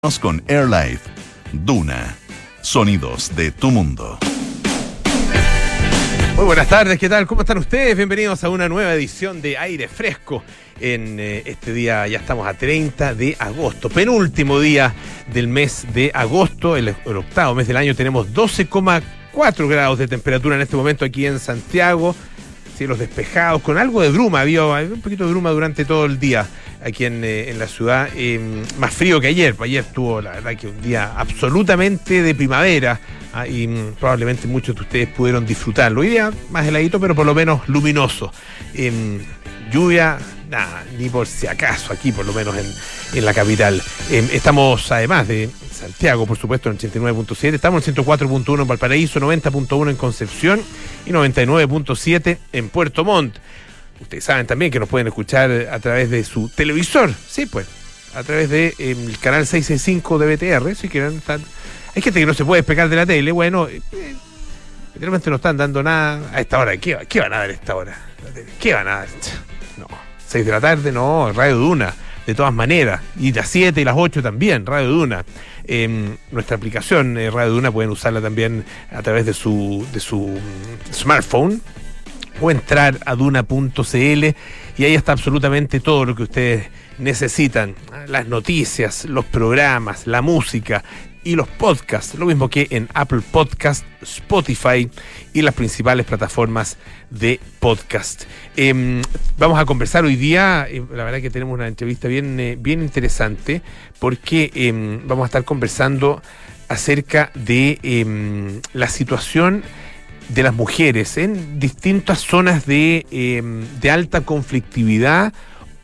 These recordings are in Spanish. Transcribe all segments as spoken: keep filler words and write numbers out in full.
Con AirLife, Duna, sonidos de tu mundo. Muy buenas tardes, ¿qué tal? ¿Cómo están ustedes? Bienvenidos a una nueva edición de Aire Fresco. En eh, este día ya estamos a treinta de agosto, penúltimo día del mes de agosto, el, el octavo mes del año. Tenemos doce coma cuatro grados de temperatura en este momento aquí en Santiago. Cielos despejados, con algo de bruma, había un poquito de bruma durante todo el día aquí en, eh, en la ciudad, eh, más frío que ayer. Ayer estuvo, la verdad, que un día absolutamente de primavera, ah, y mm, probablemente muchos de ustedes pudieron disfrutarlo. Hoy día más heladito, pero por lo menos luminoso. Eh, lluvia, nada, ni por si acaso aquí, por lo menos en, en la capital. Eh, estamos, además de Santiago, por supuesto, en ochenta y nueve punto siete, estamos en ciento cuatro punto uno en Valparaíso, noventa punto uno en Concepción y noventa y nueve punto siete en Puerto Montt. Ustedes saben también que nos pueden escuchar a través de su televisor, sí, pues, a través del de, eh, canal seiscientos sesenta y cinco de B T R, si quieren estar. Hay gente que no se puede despegar de la tele, bueno, eh, realmente no están dando nada a esta hora. ¿Qué, qué van a dar a esta hora? ¿Qué van a dar? No, seis de la tarde, no, Radio Duna, de todas maneras, y las siete y las ocho también, Radio Duna. Eh, nuestra aplicación eh, Radio Duna pueden usarla también a través de su, de su smartphone, o entrar a duna punto c l y ahí está absolutamente todo lo que ustedes necesitan: las noticias, los programas, la música y los podcasts, lo mismo que en Apple Podcast, Spotify y las principales plataformas de podcast. Eh, vamos a conversar hoy día, eh, la verdad que tenemos una entrevista bien, eh, bien interesante, porque eh, vamos a estar conversando acerca de eh, la situación de las mujeres en distintas zonas de, eh, de alta conflictividad,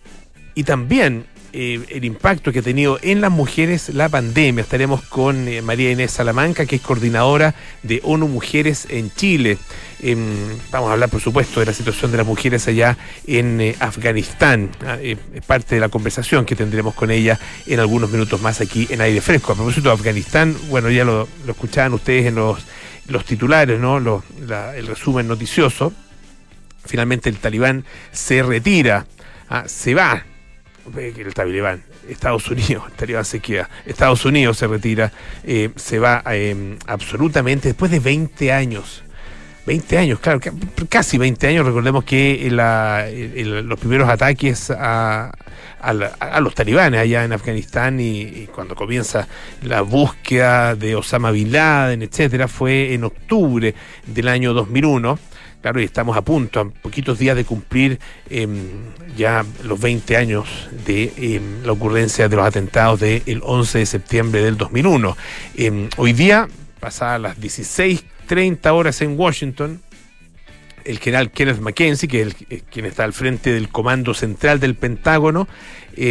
y también eh, el impacto que ha tenido en las mujeres la pandemia. Estaremos con eh, María Inés Salamanca, que es coordinadora de ONU Mujeres en Chile. Eh, vamos a hablar, por supuesto, de la situación de las mujeres allá en eh, Afganistán. Eh, es parte de la conversación que tendremos con ella en algunos minutos más aquí en Aire Fresco. A propósito de Afganistán, bueno, ya lo, lo escuchaban ustedes en los los titulares, ¿no? Los, la, el resumen noticioso. Finalmente el talibán se retira, ah, se va, el talibán, Estados Unidos, el talibán se queda, Estados Unidos se retira, eh, se va eh, absolutamente después de veinte años. veinte años, claro, casi veinte años. Recordemos que la, el, los primeros ataques a, a, la, a los talibanes allá en Afganistán, y, y cuando comienza la búsqueda de Osama Bin Laden, etcétera, fue en octubre del año dos mil uno. Claro, y estamos a punto, a poquitos días de cumplir eh, ya los veinte años de eh, la ocurrencia de los atentados del once de septiembre del dos mil uno. Eh, hoy día, pasadas las dieciséis treinta horas en Washington, el general Kenneth McKenzie, que es el, eh, quien está al frente del Comando Central del Pentágono, eh,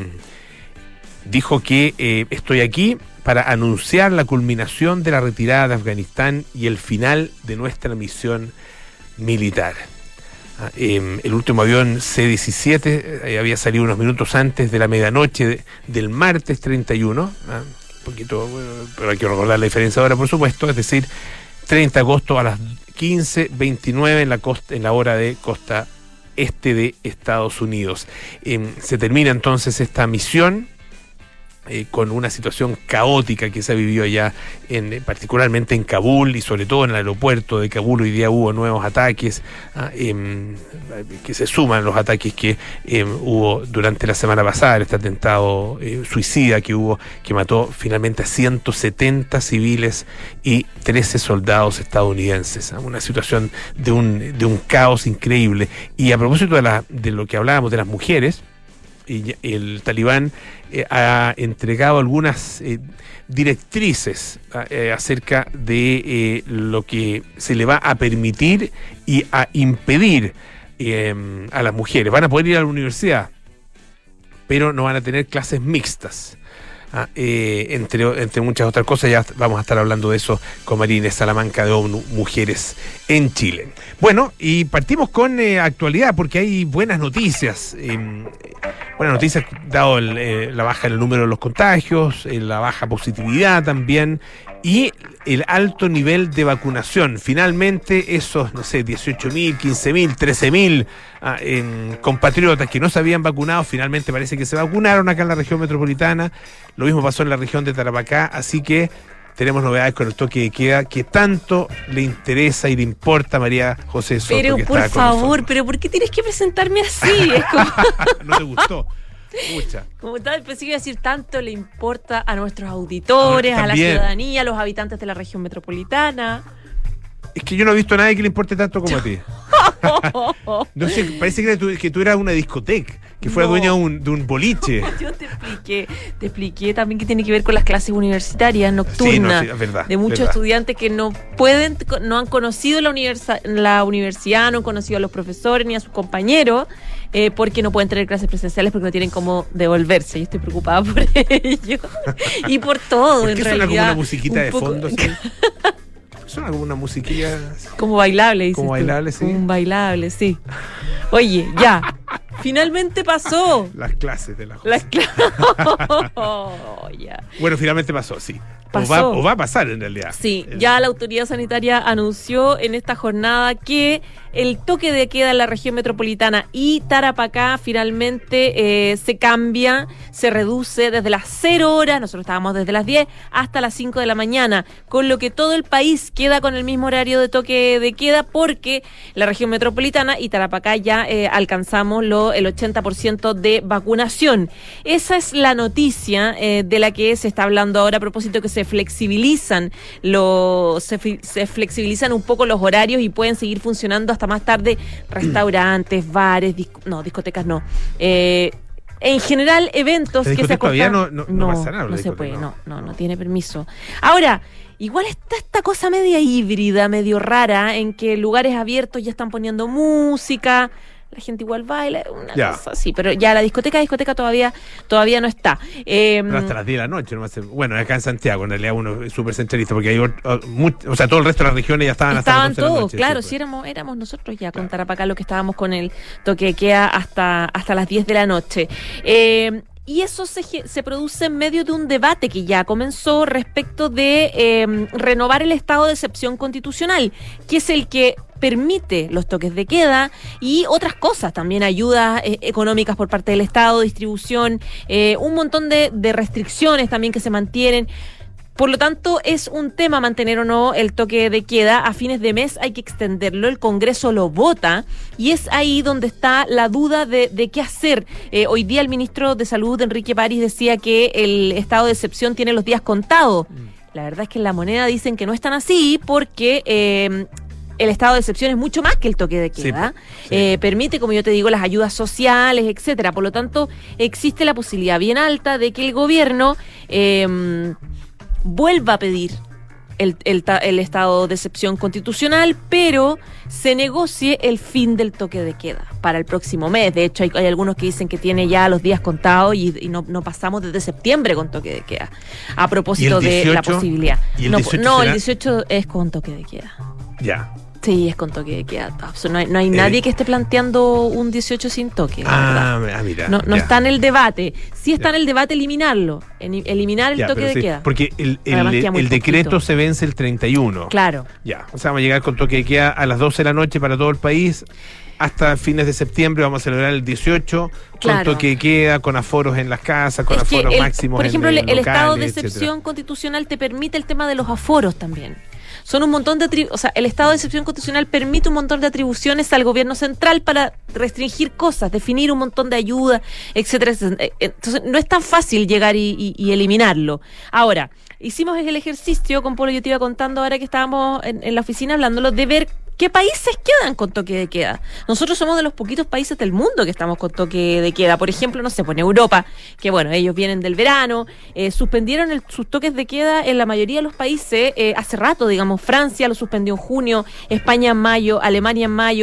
dijo que eh, estoy aquí para anunciar la culminación de la retirada de Afganistán y el final de nuestra misión militar. Ah, eh, el último avión C diecisiete eh, había salido unos minutos antes de la medianoche de, del martes treinta y uno, ah, un poquito, bueno, pero hay que recordar la diferencia ahora, por supuesto, es decir, treinta de agosto a las quince veintinueve en la costa, en la hora de costa este de Estados Unidos. Eh, se termina entonces esta misión eh, con una situación caótica que se ha vivido allá, en, particularmente en Kabul, y sobre todo en el aeropuerto de Kabul. Hoy día hubo nuevos ataques, ah, eh, que se suman los ataques que eh, hubo durante la semana pasada, este atentado eh, suicida que hubo, que mató finalmente a ciento setenta civiles y trece soldados estadounidenses. Una situación de un, de un caos increíble. Y a propósito de, la, de lo que hablábamos de las mujeres, y el talibán eh, ha entregado algunas eh, directrices eh, acerca de eh, lo que se le va a permitir y a impedir eh, a las mujeres. Van a poder ir a la universidad, pero no van a tener clases mixtas. Ah, eh, entre, entre muchas otras cosas. Ya vamos a estar hablando de eso con María Inés Salamanca de ONU Mujeres en Chile. Bueno, y partimos con eh, actualidad, porque hay buenas noticias. Eh, buenas noticias, dado el, eh, la baja en el número de los contagios, eh, la baja positividad también, y el alto nivel de vacunación. Finalmente, esos, no sé, dieciocho mil, quince mil, trece mil ah, en compatriotas que no se habían vacunado, finalmente parece que se vacunaron acá en la región metropolitana. Lo mismo pasó en la región de Tarapacá, así que tenemos novedades con el toque de queda que tanto le interesa y le importa a María José Soto. Pero que por está con favor, nosotros. pero ¿por qué tienes que presentarme así? Es como... ¿No te gustó? Pucha. Como tal, pensé que iba a decir, tanto le importa a nuestros auditores, Ah, a la también. ciudadanía, a los habitantes de la región metropolitana. Es que yo no he visto a nadie que le importe tanto como a ti. No sé, parece que tú, que tú eras una discoteca, que fuera No. dueña de un, de un boliche. Yo te expliqué, te expliqué también que tiene que ver con las clases universitarias nocturnas, Sí, no, sí, es verdad, de muchos verdad. estudiantes que no pueden, no han conocido la, universi- la universidad, no han conocido a los profesores ni a sus compañeros, eh, porque no pueden tener clases presenciales porque no tienen cómo devolverse. Yo estoy preocupada por ello y por todo, ¿Por en qué suena realidad. como una musiquita un de poco- fondo? ¿Sí? Suena como una musiquilla. Como bailable, dices Como tú. bailable, sí. Un bailable, sí. Oye, ya. Finalmente pasó. Las clases de la José. Las clases. Oh, ya. Bueno, finalmente pasó, sí. O Pasó. va, o va a pasar en realidad. Sí, El- ya la autoridad sanitaria anunció en esta jornada que el toque de queda en la región metropolitana y Tarapacá finalmente eh, se cambia, se reduce desde las cero horas, nosotros estábamos desde las diez hasta las cinco de la mañana, con lo que todo el país queda con el mismo horario de toque de queda porque la región metropolitana y Tarapacá ya eh, alcanzamos lo, el ochenta por ciento de vacunación. Esa es la noticia eh, de la que se está hablando ahora a propósito que se flexibilizan los se, fi- se flexibilizan un poco los horarios y pueden seguir funcionando hasta más tarde restaurantes, bares, disco- no, discotecas no. Eh, en general, eventos La que se discoteca todavía acortan- no- no- no pasa nada, la no se discoteca, puede, no. no, no, no tiene permiso. Ahora, igual está esta cosa media híbrida, medio rara, en que lugares abiertos ya están poniendo música, la gente igual baila, una Ya. cosa así, pero ya la discoteca, discoteca todavía, todavía no está. Eh, Pero hasta las diez de la noche. No va a ser- bueno, acá en Santiago, en realidad uno es súper centralista, porque hay ot- ot- much- o sea, todo el resto de las regiones ya estaban hasta las Estaban once de la todos, noche, claro, sí, si pues. éramos, éramos nosotros ya con Claro. Tarapacá lo que estábamos con el toque de queda hasta, hasta las diez de la noche. Eh, y eso se, ge- se produce en medio de un debate que ya comenzó respecto de eh, renovar el estado de excepción constitucional, que es el que permite los toques de queda y otras cosas, también ayudas eh, económicas por parte del Estado, distribución, eh, un montón de, de restricciones también que se mantienen. Por lo tanto, es un tema mantener o no el toque de queda. A fines de mes hay que extenderlo, el Congreso lo vota y es ahí donde está la duda de, de qué hacer. Eh, hoy día el ministro de Salud, Enrique París, decía que el estado de excepción tiene los días contados. La verdad es que en La Moneda dicen que no es tan así porque... Eh, el estado de excepción es mucho más que el toque de queda. Sí, sí. Eh, permite, como yo te digo, las ayudas sociales, etcétera. Por lo tanto, existe la posibilidad bien alta de que el gobierno eh, vuelva a pedir el, el, ta- el estado de excepción constitucional, pero se negocie el fin del toque de queda para el próximo mes. De hecho, hay, hay algunos que dicen que tiene ya los días contados y, y no, no pasamos desde septiembre con toque de queda. A propósito ¿Y el de la dieciocho? posibilidad. ¿Y el no, dieciocho no, el será? dieciocho es con toque de queda. Ya. Sí, es con toque de queda. No hay, no hay nadie Eh. que esté planteando un dieciocho sin toque. la verdad. Ah, ah, mira. No, no ya. está en el debate. Sí está Ya. en el debate eliminarlo. en- eliminar el Ya, toque pero de sí, queda. Porque el, el- Además queda muy el decreto poquito. se vence el treinta y uno. Claro. Ya, o sea, vamos a llegar con toque de queda a las doce de la noche para todo el país. Hasta fines de septiembre vamos a celebrar el dieciocho Claro. con toque de queda, con aforos en las casas, con Es que aforos el- máximos por ejemplo, en, el, en el estado de locales, etcétera. excepción constitucional te permite el tema de los aforos también. Son un montón de atribu- o sea, el estado de excepción constitucional permite un montón de atribuciones al gobierno central para restringir cosas, definir un montón de ayudas, etcétera, etcétera. Entonces, no es tan fácil llegar y, y- y eliminarlo. Ahora, hicimos el ejercicio con Polo, yo te iba contando ahora que estábamos en, en la oficina hablándolo, de ver qué países quedan con toque de queda. Nosotros somos de los poquitos países del mundo que estamos con toque de queda. Por ejemplo, no sé, pues en Europa, que bueno, ellos vienen del verano, eh, suspendieron el- sus toques de queda en la mayoría de los países eh, hace rato, digamos. Francia lo suspendió en junio, España en mayo, Alemania en mayo.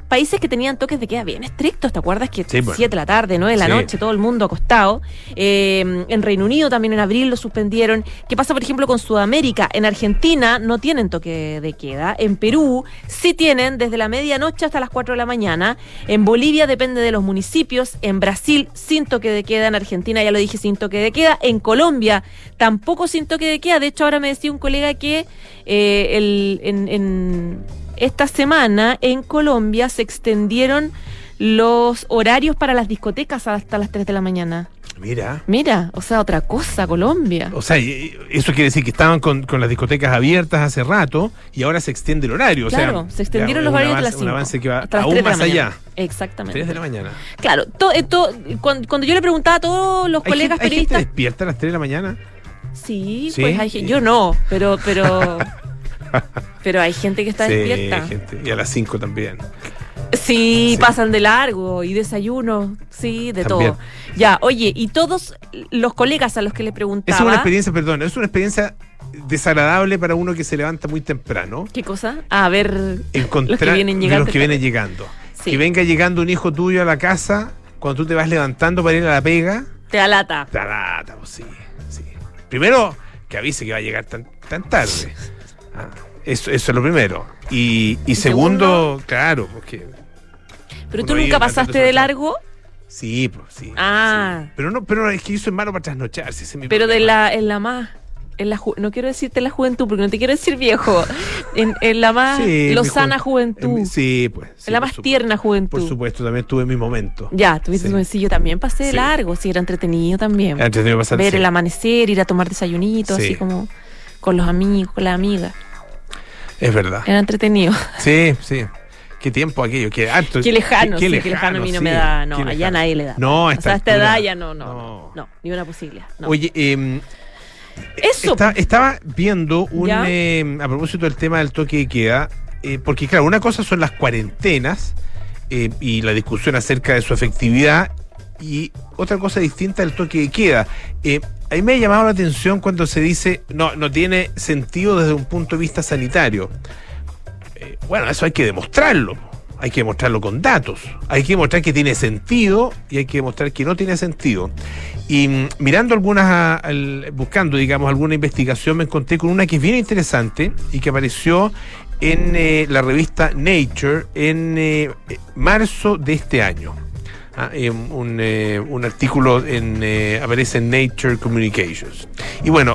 países que tenían toques de queda bien estrictos, ¿te acuerdas? Que Sí, bueno. siete de la tarde, nueve de la Sí. noche, todo el mundo acostado. Eh, en Reino Unido también en abril lo suspendieron. ¿Qué pasa, por ejemplo, con Sudamérica? En Argentina no tienen toque de queda. En Perú sí tienen desde la medianoche hasta las cuatro de la mañana. En Bolivia depende de los municipios. En Brasil sin toque de queda. En Argentina, ya lo dije, sin toque de queda. En Colombia tampoco sin toque de queda. De hecho, ahora me decía un colega que eh, el, en, en esta semana en Colombia se extendieron los horarios para las discotecas hasta las tres de la mañana. Mira. Mira, o sea, otra cosa, Colombia. O sea, y- eso quiere decir que estaban con, con las discotecas abiertas hace rato y ahora se extiende el horario. Claro, o sea, se extendieron ya los un horarios de avance- las Un cinco. avance que va hasta las aún tres de la más mañana. allá. Exactamente. tres de la mañana. Claro, to- eh, to- cuando, cuando yo le preguntaba a todos los ¿Hay colegas gente, ¿Hay gente periodistas. despierta a las tres de la mañana? Sí, ¿Sí? pues hay gen- yo no, pero, pero, pero hay gente que está Sí, despierta. gente. Y a las cinco también. Sí, Sí. pasan de largo y desayuno, sí, de También. todo. Ya, oye, y todos los colegas a los que le preguntaba. Es una experiencia, perdón, es una experiencia desagradable para uno que se levanta muy temprano. ¿Qué cosa? A ver, Encontrar los que vienen de llegando. los que vienen llegando. Sí. Que venga llegando un hijo tuyo a la casa cuando tú te vas levantando para ir a la pega. Te da lata. Te alata, pues sí, sí. Primero, que avise que va a llegar tan, tan tarde. Ah, eso, eso es lo primero. Y, y segundo, segundo? claro, porque. Pero uno tú ahí nunca levantando pasaste esa de noche. largo, Sí, pues sí. Ah. sí. Pero no, pero es que yo soy malo para trasnocharse. Ese es mi pero de problema. la, en la más. En la ju- no quiero decirte la juventud, porque no te quiero decir viejo. En, en la más Sí, lozana mi ju- juventud. en mi- Sí, pues. sí, en la por más supuesto. tierna juventud. Por supuesto, también tuve mi momento. Ya, tuviste Sí. un sí, yo también pasé de Sí. largo, sí, era entretenido también. Era entretenido pasar, Ver sí. el amanecer, ir a tomar desayunitos, Sí. así como con los amigos, con las amigas. Es verdad. Era entretenido. Sí, sí. Qué tiempo aquello, qué alto. Qué lejano, sí, qué lejano a mí no sí, me da, no, qué allá lejano. nadie le da. No, a O esta sea, a esta altura, edad ya no, no, no. no, no, ni una posibilidad. no. Oye, eh, Eso. Está- estaba viendo un ¿Ya? eh, a propósito del tema del toque de queda, eh, porque claro, una cosa son las cuarentenas eh, y la discusión acerca de su efectividad, y otra cosa distinta el toque de queda. Eh, a mí me ha llamado la atención cuando se dice no, no tiene sentido desde un punto de vista sanitario. Eh, bueno, eso hay que demostrarlo. Hay que demostrarlo con datos. Hay que demostrar que tiene sentido y hay que demostrar que no tiene sentido. Y mm, mirando algunas, a- al- buscando, digamos, alguna investigación, me encontré con una que es bien interesante y que apareció en eh, la revista Nature en eh, marzo de este año. Ah, eh, un, eh, un artículo en, eh, aparece en Nature Communications. Y bueno,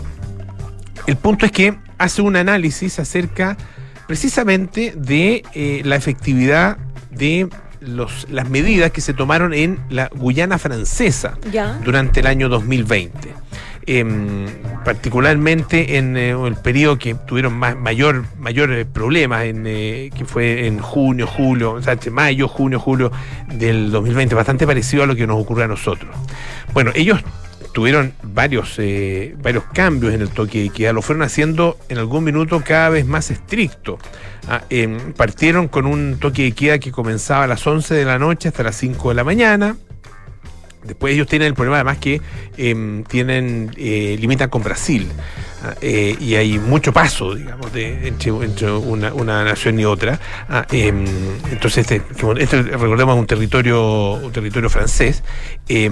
el punto es que hace un análisis acerca precisamente de eh, la efectividad de los, las medidas que se tomaron en la Guyana Francesa Ya. durante el año dos mil veinte. Em, particularmente en eh, el periodo que tuvieron más, mayor, mayores problemas, en, eh, que fue en junio, julio, o sea, entre mayo, junio, julio del dos mil veinte, bastante parecido a lo que nos ocurre a nosotros. Bueno, ellos tuvieron varios, eh, varios cambios en el toque de queda, lo fueron haciendo en algún minuto cada vez más estricto. Ah, em, partieron con un toque de queda que comenzaba a las once de la noche hasta las cinco de la mañana. Después ellos tienen el problema además que eh, tienen eh, limitan con Brasil, ah, eh, y hay mucho paso, digamos, de, entre, entre una, una nación y otra. Ah, eh, entonces este, este, recordemos, es un territorio, un territorio francés. Eh,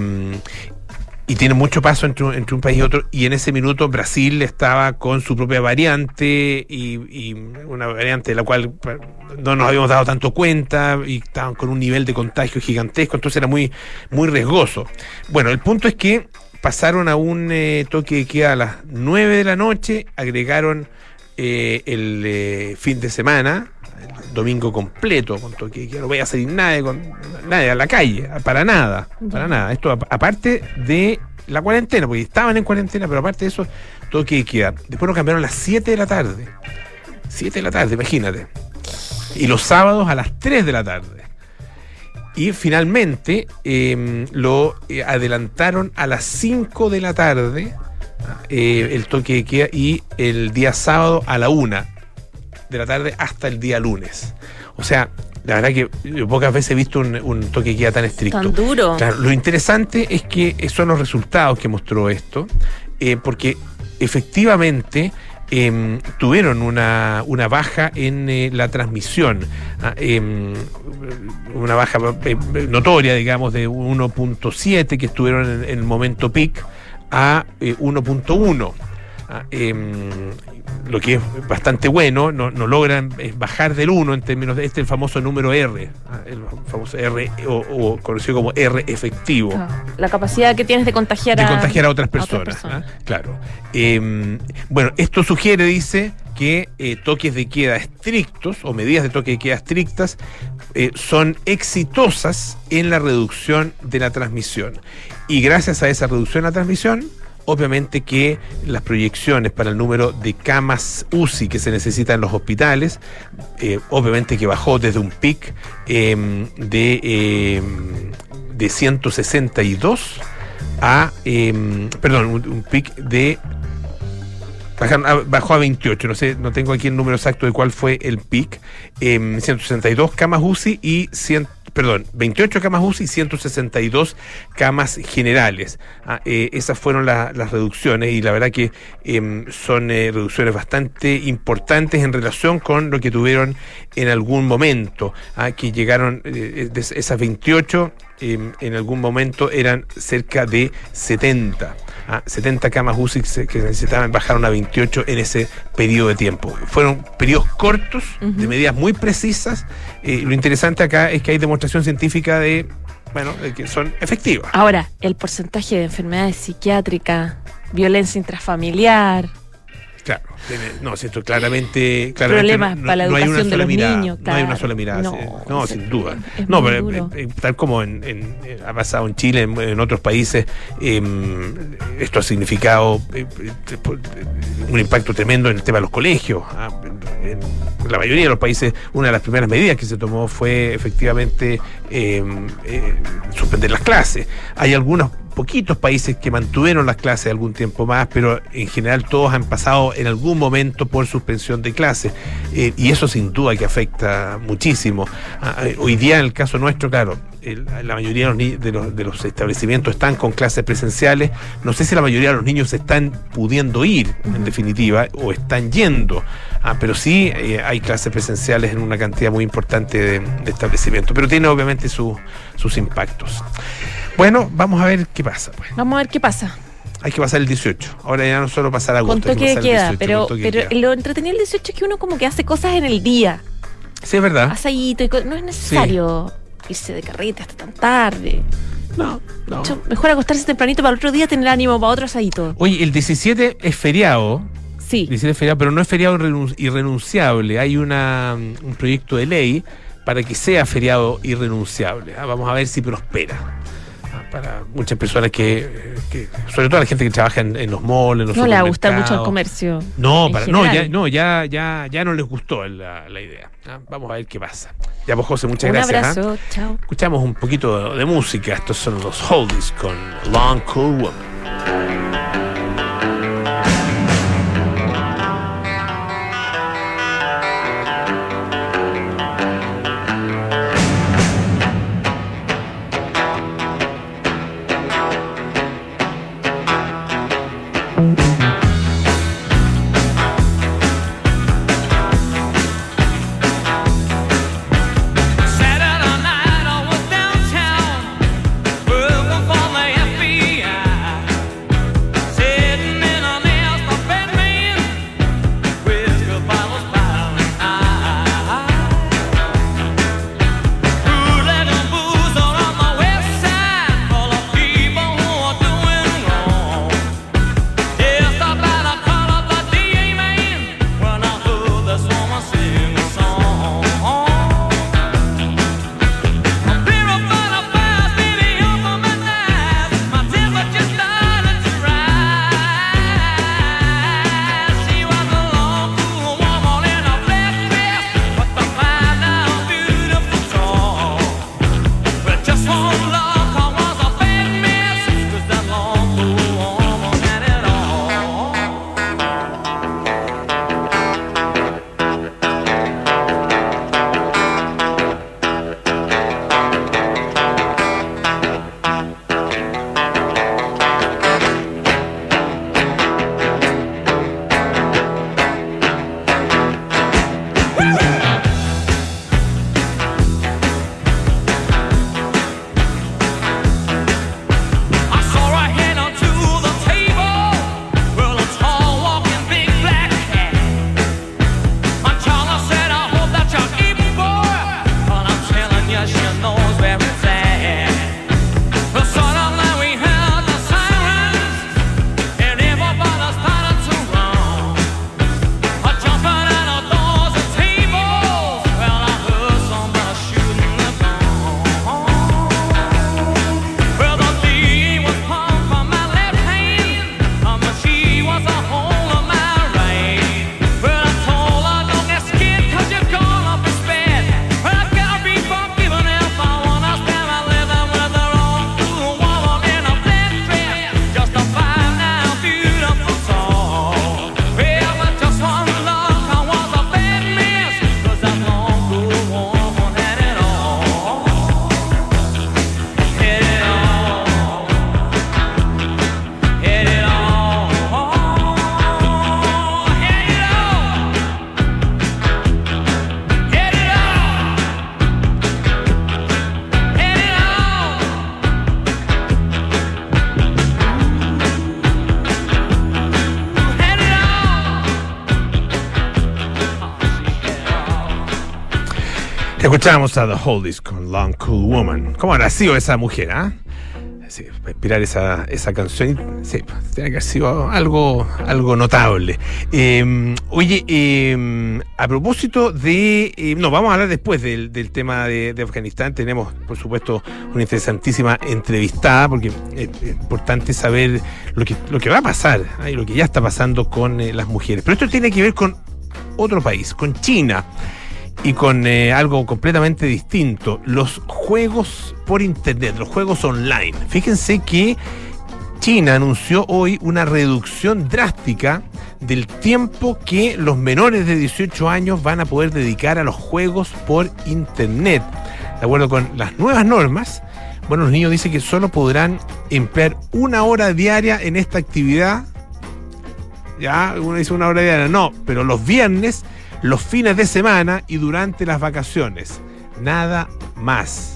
y tiene mucho paso entre, un- entre un país y otro, y en ese minuto Brasil estaba con su propia variante, y, y una variante de la cual no nos habíamos dado tanto cuenta, y estaban con un nivel de contagio gigantesco, entonces era muy, muy riesgoso. Bueno, el punto es que pasaron a un eh, toque de queda a las nueve de la noche, agregaron eh, el eh, fin de semana, el domingo completo con toque de queda, no voy a salir nadie, con, nadie a la calle, para nada, para nada. Esto a- aparte de la cuarentena, porque estaban en cuarentena, pero aparte de eso, toque de queda. Después nos cambiaron a las siete de la tarde. siete de la tarde, imagínate. Y los sábados a las tres de la tarde. Y finalmente eh, lo eh, adelantaron a las cinco de la tarde, eh, el toque de queda, y el día sábado a la una de la tarde hasta el día lunes. O sea, la verdad que yo pocas veces he visto un, un toque de queda tan estricto. Tan duro. Claro, lo interesante es que son los resultados que mostró esto, eh, porque efectivamente eh, tuvieron una, una baja en eh, la transmisión, ah, eh, una baja eh, notoria, digamos, de uno punto siete que estuvieron en, en el momento peak a eh, uno punto uno. Ah, eh, lo que es bastante bueno, no, no logran bajar del uno en términos de este el famoso número R, el famoso R o, o conocido como R efectivo. Ah, la capacidad que tienes de contagiar de a, contagiar a otras personas. A otras personas. ¿Ah? Claro. Eh, bueno, esto sugiere, dice, que eh, toques de queda estrictos o medidas de toque de queda estrictas eh, son exitosas en la reducción de la transmisión. Y gracias a esa reducción de la transmisión, obviamente que las proyecciones para el número de camas U C I que se necesitan en los hospitales, eh, obviamente que bajó desde un pic eh, de, eh, de ciento sesenta y dos a, eh, perdón, un, un pic de... bajó a veintiocho, no sé, no tengo aquí el número exacto de cuál fue el pic, eh, ciento sesenta y dos camas U C I y cien, perdón, veintiocho camas U C I y ciento sesenta y dos camas generales. Ah, eh, esas fueron la, las reducciones y la verdad que eh, son eh, reducciones bastante importantes en relación con lo que tuvieron en algún momento, ah, que llegaron, eh, de esas veintiocho, eh, en algún momento eran cerca de setenta. Ah, setenta camas U C I que se necesitaban bajaron a veintiocho en ese periodo de tiempo. Fueron periodos cortos, uh-huh, de medidas muy precisas. Eh, lo interesante acá es que hay demostración científica de, bueno, de que son efectivas. Ahora, el porcentaje de enfermedades psiquiátricas, violencia intrafamiliar... Claro, tiene, no, si esto claramente, claramente problemas no, para la no educación de los mirada, niños, claro. No hay una sola mirada, no, sí, no, sin duda. Es no, muy pero duro. Eh, tal como en, en, ha pasado en Chile, en, en otros países, eh, esto ha significado eh, un impacto tremendo en el tema de los colegios. Ah, en, en la mayoría de los países, una de las primeras medidas que se tomó fue efectivamente eh, eh, suspender las clases. Hay algunos poquitos países que mantuvieron las clases algún tiempo más, pero en general todos han pasado en algún momento por suspensión de clases, eh, y eso sin duda que afecta muchísimo. Ah, hoy día en el caso nuestro, claro, el, la mayoría de los, ni- de, los, de los establecimientos están con clases presenciales. No sé si la mayoría de los niños están pudiendo ir, uh-huh, en definitiva, o están yendo, ah, pero sí eh, hay clases presenciales en una cantidad muy importante de, de establecimientos, pero tiene obviamente su, sus impactos. Bueno, vamos a ver qué pasa, pues. Vamos a ver qué pasa. Hay que pasar el dieciocho. Ahora ya no solo pasar agosto. Con toque hay que de pasar el queda, dieciocho, pero, con toque de pero queda. lo entretenido del dieciocho es que uno como que hace cosas en el día. Sí, es verdad. Asadito y co- no es necesario irse de carrete hasta tan tarde. No, no. Mucho mejor acostarse tempranito para el otro día tener ánimo para otro asadito. Oye, el diecisiete es feriado. Sí. diecisiete es feriado, pero no es feriado irrenun- irrenunciable. Hay una, un proyecto de ley para que sea feriado irrenunciable. Ah, vamos a ver si prospera. Ah, para muchas personas que, que, sobre todo la gente que trabaja en, en los malls, en los No le va a gustar supermercados. mucho el comercio. No, en para, no, general. ya, no, ya, ya, ya no les gustó la, la idea. ¿Ah? Vamos a ver qué pasa. Ya, pues, José, muchas Un gracias. ¿ah? abrazo, chao. Escuchamos un poquito de, de música. Estos son los Oldies con Long Cool Woman. Saturday night I was downtown, working for the F B I. Escuchamos a The Holdies con Long Cool Woman. ¿Cómo habrá sido esa mujer, ah? ¿eh? Sí, para inspirar esa, esa canción, sí, tiene que haber sido algo, algo notable. Eh, oye, eh, a propósito de... Eh, no, vamos a hablar después del, del tema de, de Afganistán. Tenemos, por supuesto, una interesantísima entrevistada, porque es, es importante saber lo que, lo que va a pasar, ¿eh? Y lo que ya está pasando con eh, las mujeres. Pero esto tiene que ver con otro país, con China. Y con eh, algo completamente distinto, los juegos por internet, los juegos online. Fíjense que China anunció hoy una reducción drástica del tiempo que los menores de dieciocho años van a poder dedicar a los juegos por internet. De acuerdo con las nuevas normas, bueno, los niños dicen que solo podrán emplear una hora diaria en esta actividad. Ya, uno dice una hora diaria, no, pero los viernes, los fines de semana y durante las vacaciones. Nada más.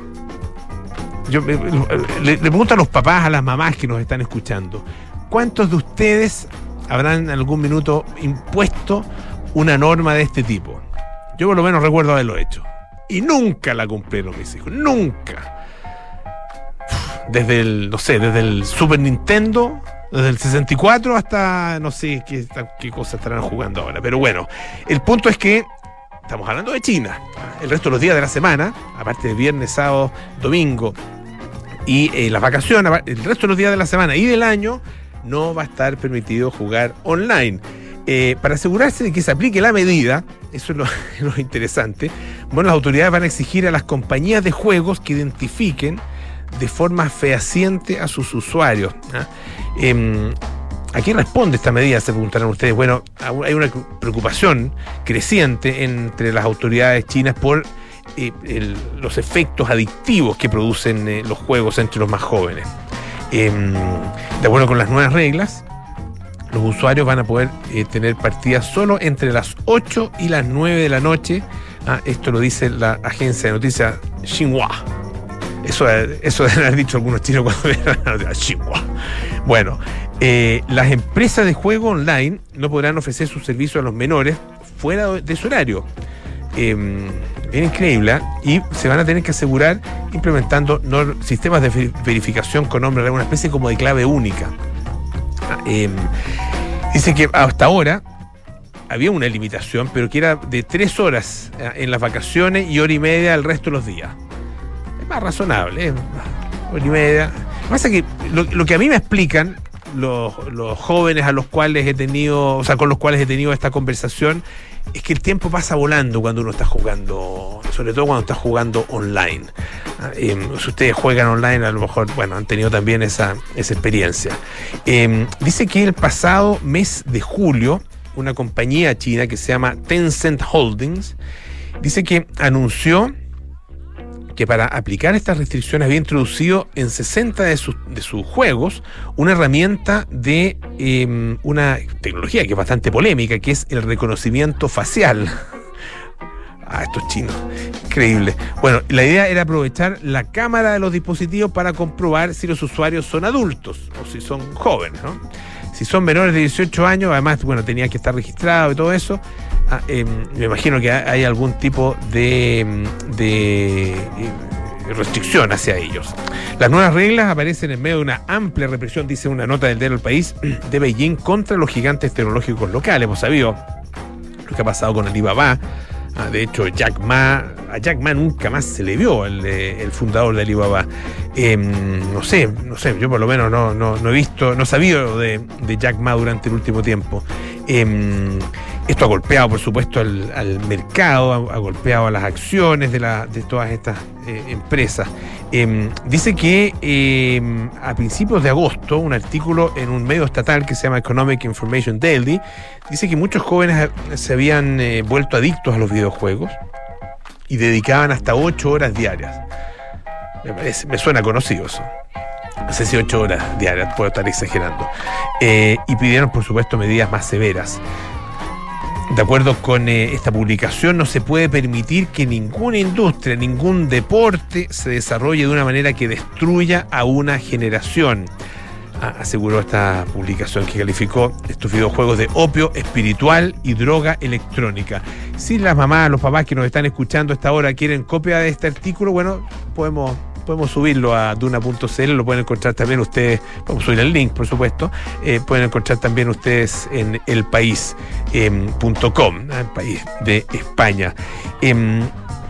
Yo le, le, le pregunto a los papás, a las mamás que nos están escuchando, ¿cuántos de ustedes habrán en algún minuto impuesto una norma de este tipo? Yo por lo menos recuerdo haberlo hecho. Y nunca la cumplieron mis hijos. Nunca. Desde el, no sé, desde el Super Nintendo... Desde el sesenta y cuatro hasta no sé qué, qué cosas estarán jugando ahora. Pero bueno, el punto es que estamos hablando de China. El resto de los días de la semana, aparte de viernes, sábado, domingo y eh, las vacaciones, el resto de los días de la semana y del año no va a estar permitido jugar online. Eh, para asegurarse de que se aplique la medida, eso es lo, lo interesante, bueno, las autoridades van a exigir a las compañías de juegos que identifiquen de forma fehaciente a sus usuarios. ¿eh? Eh, ¿A qué responde esta medida? Se preguntarán ustedes. Bueno, hay una preocupación creciente entre las autoridades chinas por eh, el, los efectos adictivos que producen eh, los juegos entre los más jóvenes. Eh, de acuerdo con las nuevas reglas, los usuarios van a poder eh, tener partidas solo entre las ocho y las nueve de la noche. Ah, esto lo dice la agencia de noticias Xinhua. Eso, eso deben haber dicho algunos chinos cuando vieron la noticia. Bueno, eh, las empresas de juego online no podrán ofrecer sus servicios a los menores fuera de su horario. Eh, bien increíble, ¿eh? Y se van a tener que asegurar implementando no, sistemas de verificación con nombre real, una especie como de clave única. Eh, dice que hasta ahora había una limitación, pero que era de tres horas en las vacaciones y hora y media el resto de los días. Es más razonable, ¿eh? Hora y media. Lo que pasa es que lo, lo que a mí me explican los, los jóvenes a los cuales he tenido, o sea, con los cuales he tenido esta conversación, es que el tiempo pasa volando cuando uno está jugando, sobre todo cuando está jugando online. Eh, si ustedes juegan online, a lo mejor, bueno, han tenido también esa, esa experiencia. Eh, dice que el pasado mes de julio, una compañía china que se llama Tencent Holdings, dice que anunció que para aplicar estas restricciones había introducido en sesenta de sus, de sus juegos una herramienta de eh, una tecnología que es bastante polémica, que es el reconocimiento facial. Ah, estos chinos. Increíble. Bueno, la idea era aprovechar la cámara de los dispositivos para comprobar si los usuarios son adultos o si son jóvenes, ¿no? Si son menores de dieciocho años, además, bueno, tenía que estar registrado y todo eso. Ah, eh, me imagino que hay algún tipo de, de eh, restricción hacia ellos. Las nuevas reglas aparecen en medio de una amplia represión, dice una nota del diario El País, de Beijing contra los gigantes tecnológicos locales. Hemos sabido lo que ha pasado con Alibaba. Ah, de hecho, Jack Ma, a Jack Ma nunca más se le vio, el, el fundador de Alibaba. Eh, no sé, no sé, yo por lo menos no, no, no he visto, no he sabido de, de Jack Ma durante el último tiempo. Eh, esto ha golpeado, por supuesto, al, al mercado, ha, ha golpeado a las acciones de, la, de todas estas eh, empresas. Eh, dice que eh, a principios de agosto, un artículo en un medio estatal que se llama Economic Information Daily, dice que muchos jóvenes se habían eh, vuelto adictos a los videojuegos y dedicaban hasta ocho horas diarias. Me, parece, me suena conocido eso. No sé si ocho horas diarias, puedo estar exagerando. Eh, y pidieron, por supuesto, medidas más severas. De acuerdo con eh, esta publicación, no se puede permitir que ninguna industria, ningún deporte se desarrolle de una manera que destruya a una generación, ah, aseguró esta publicación, que calificó estos videojuegos de opio espiritual y droga electrónica. Si las mamás, los papás que nos están escuchando a esta hora quieren copia de este artículo, bueno, podemos... Podemos subirlo a duna punto c l, lo pueden encontrar también ustedes, podemos subir el link, por supuesto, eh, pueden encontrar también ustedes en el país punto com, eh, el país de España. Eh,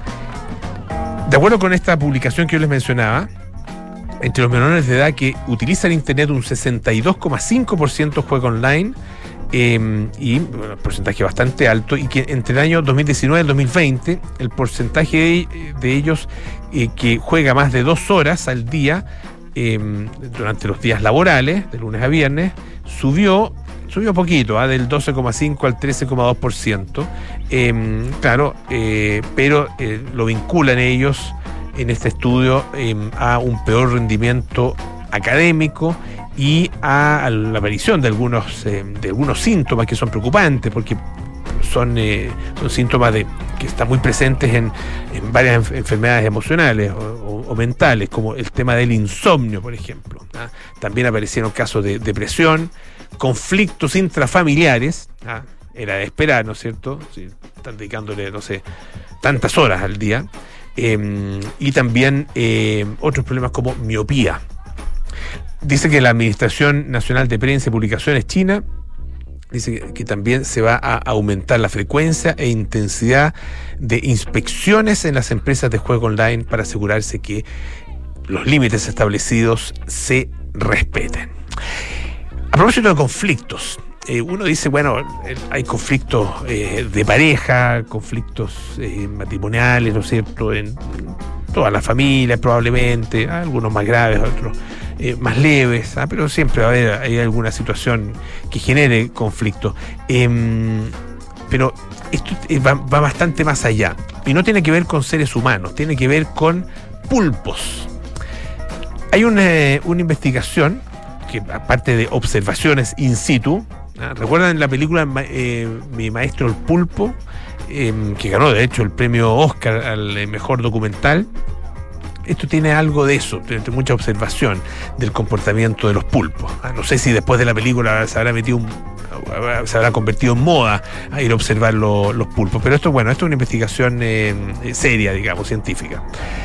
de acuerdo con esta publicación que yo les mencionaba, entre los menores de edad que utilizan Internet, un sesenta y dos coma cinco por ciento juega online, Eh, y bueno, porcentaje bastante alto, y que entre el año dos mil diecinueve y el dos mil veinte el porcentaje de, de ellos eh, que juega más de dos horas al día eh, durante los días laborales, de lunes a viernes, subió subió poquito, ¿eh? Del doce coma cinco al trece coma dos por ciento. Eh, claro, eh, pero eh, lo vinculan ellos en este estudio eh, a un peor rendimiento académico y a la aparición de algunos eh, de algunos síntomas que son preocupantes, porque son, eh, son síntomas de que están muy presentes en, en varias enf- enfermedades emocionales o, o, o mentales, como el tema del insomnio, por ejemplo. ¿Ah? También aparecieron casos de depresión, conflictos intrafamiliares. ¿Ah? Era de esperar, ¿no es cierto? Si están dedicándole, no sé, tantas horas al día. Eh, y también eh, otros problemas como miopía. Dice que la Administración Nacional de Prensa y Publicaciones China dice que, que también se va a aumentar la frecuencia e intensidad de inspecciones en las empresas de juego online para asegurarse que los límites establecidos se respeten. A propósito de conflictos, eh, uno dice, bueno, hay conflictos eh, de pareja, conflictos eh, matrimoniales, ¿no es cierto?, en todas las familias probablemente, algunos más graves, otros Eh, más leves, ¿ah? Pero siempre va a haber hay alguna situación que genere conflicto. Eh, pero esto va, va bastante más allá. Y no tiene que ver con seres humanos, tiene que ver con pulpos. Hay una, una investigación que, aparte de observaciones in situ, ¿ah? ¿Recuerdan la película eh, Mi Maestro el Pulpo? Eh, que ganó de hecho el premio Oscar al mejor documental. Esto tiene algo de eso, tiene mucha observación del comportamiento de los pulpos. No sé si después de la película se habrá metido un, se habrá convertido en moda a ir a observar lo, los pulpos, pero esto, bueno, esto es una investigación eh, seria, digamos, científica.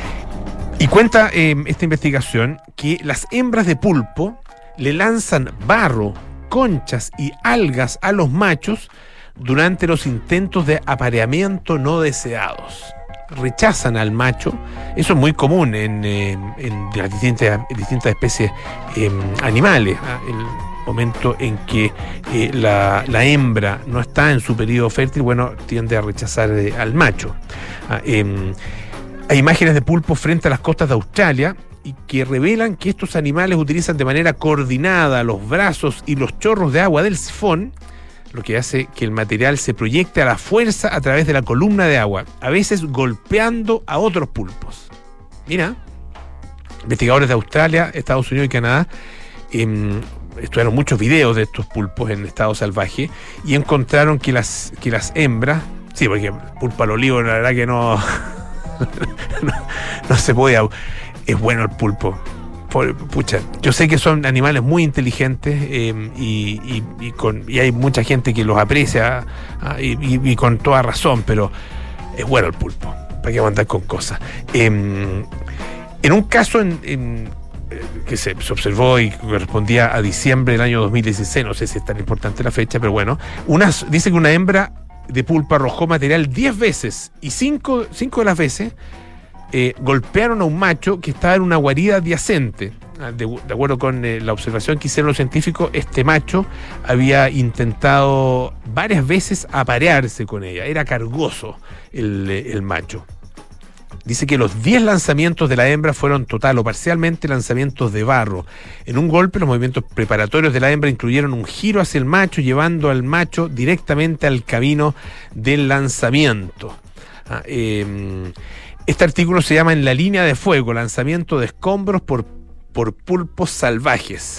Y cuenta eh, esta investigación que las hembras de pulpo le lanzan barro, conchas y algas a los machos durante los intentos de apareamiento no deseados. Rechazan al macho. Eso es muy común en, en, en las distintas, distintas especies eh, animales. ¿Ah? El momento en que eh, la, la hembra no está en su periodo fértil, bueno, tiende a rechazar eh, al macho. Ah, eh, hay imágenes de pulpos frente a las costas de Australia y que revelan que estos animales utilizan de manera coordinada los brazos y los chorros de agua del sifón, lo que hace que el material se proyecte a la fuerza a través de la columna de agua, a veces golpeando a otros pulpos. Mira, investigadores de Australia, Estados Unidos y Canadá eh, estudiaron muchos videos de estos pulpos en estado salvaje y encontraron que las, que las hembras Sí, porque pulpo al olivo, la verdad que no, no, no se puede. Es bueno el pulpo. Pucha, yo sé que son animales muy inteligentes eh, y, y, y, con, y hay mucha gente que los aprecia ah, y, y, y con toda razón, pero es bueno el pulpo, para que andar con cosas. Eh, en un caso en, en, que se, se observó y correspondía a diciembre del año dos mil dieciséis, no sé si es tan importante la fecha, pero bueno, una, dice que una hembra de pulpo arrojó material diez veces y cinco, cinco de las veces Eh, golpearon a un macho que estaba en una guarida adyacente. De, de acuerdo con eh, la observación que hicieron los científicos, este macho había intentado varias veces aparearse con ella. Era cargoso el, el macho. Dice que los diez lanzamientos de la hembra fueron total o parcialmente lanzamientos de barro. En un golpe, los movimientos preparatorios de la hembra incluyeron un giro hacia el macho, llevando al macho directamente al camino del lanzamiento. Ah, eh, Este artículo se llama En la línea de fuego, lanzamiento de escombros por, por pulpos salvajes.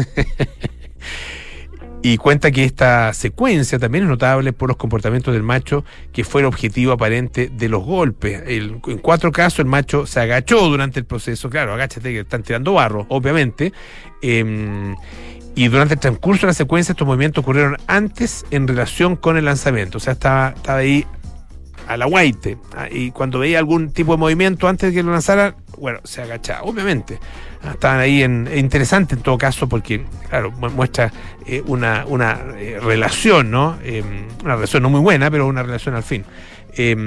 Y cuenta que esta secuencia también es notable por los comportamientos del macho, que fue el objetivo aparente de los golpes. El, en cuatro casos el macho se agachó durante el proceso. Claro, agáchate que están tirando barro, obviamente. Eh, y durante el transcurso de la secuencia estos movimientos ocurrieron antes en relación con el lanzamiento. O sea, estaba, estaba ahí a la guaite, y cuando veía algún tipo de movimiento antes de que lo lanzara, bueno, se agachaba, obviamente. Estaban ahí en, interesante en todo caso, porque, claro, muestra eh, una, una eh, relación, ¿no? Eh, una relación no muy buena, pero una relación al fin. Eh,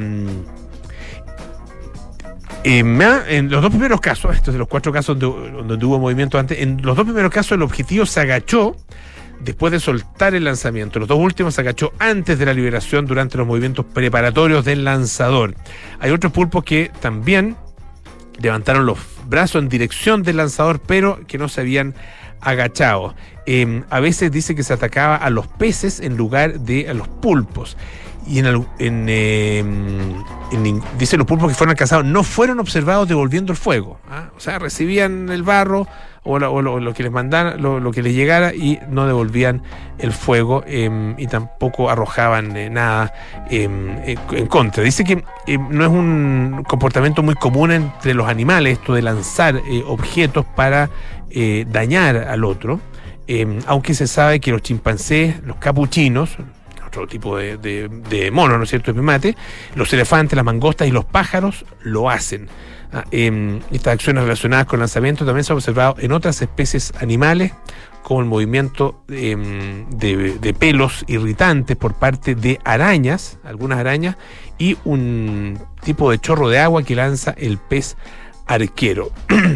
eh, en los dos primeros casos, estos de los cuatro casos donde, donde hubo movimiento antes, en los dos primeros casos el objetivo se agachó después de soltar el lanzamiento. Los dos últimos se agachó antes de la liberación durante los movimientos preparatorios del lanzador. Hay otros pulpos que también levantaron los brazos en dirección del lanzador, pero que no se habían agachado. Eh, a veces dice que se atacaba a los peces en lugar de a los pulpos. Y en, el, en, eh, en dice los pulpos que fueron alcanzados no fueron observados devolviendo el fuego. ¿ah? O sea, recibían el barro o lo, o lo, lo que les mandaran, lo, lo que les llegara, y no devolvían el fuego eh, y tampoco arrojaban eh, nada eh, en contra. Dice que eh, no es un comportamiento muy común entre los animales esto de lanzar eh, objetos para eh, dañar al otro, eh, aunque se sabe que los chimpancés, los capuchinos, otro tipo de, de, de mono, ¿no es cierto?, de primate, los elefantes, las mangostas y los pájaros lo hacen. Ah, eh, estas acciones relacionadas con lanzamiento también se han observado en otras especies animales, como el movimiento eh, de, de pelos irritantes por parte de arañas, algunas arañas, y un tipo de chorro de agua que lanza el pez arquero.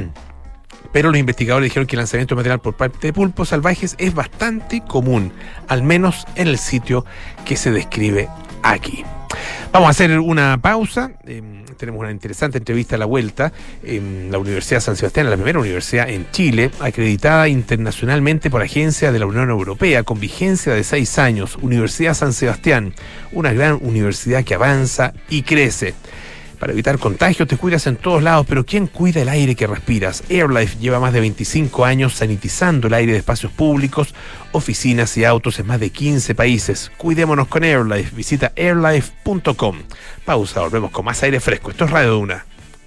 Pero los investigadores dijeron que el lanzamiento de material por parte de pulpos salvajes es bastante común, al menos en el sitio que se describe aquí. Vamos a hacer una pausa. Eh, tenemos una interesante entrevista a la vuelta en la Universidad de San Sebastián, la primera universidad en Chile, acreditada internacionalmente por agencias de la Unión Europea, con vigencia de seis años. Universidad San Sebastián, una gran universidad que avanza y crece. Para evitar contagios te cuidas en todos lados, pero ¿quién cuida el aire que respiras? AirLife lleva más de veinticinco años sanitizando el aire de espacios públicos, oficinas y autos en más de quince países. Cuidémonos con AirLife. Visita airlife punto com. Pausa, volvemos con más aire fresco. Esto es Radio Duna.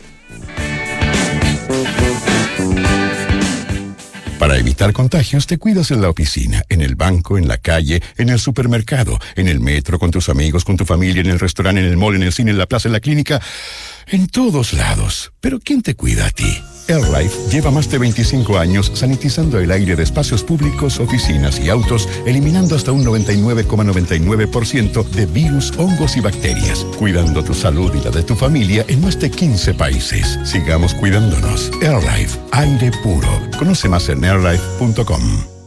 Para evitar contagios, te cuidas en la oficina, en el banco, en la calle, en el supermercado, en el metro, con tus amigos, con tu familia, en el restaurante, en el mall, en el cine, en la plaza, en la clínica, en todos lados. Pero ¿quién te cuida a ti? AirLife lleva más de veinticinco años sanitizando el aire de espacios públicos, oficinas y autos, eliminando hasta un noventa y nueve coma noventa y nueve por ciento de virus, hongos y bacterias, cuidando tu salud y la de tu familia en más de quince países. Sigamos cuidándonos. AirLife, aire puro. Conoce más en airlife punto com.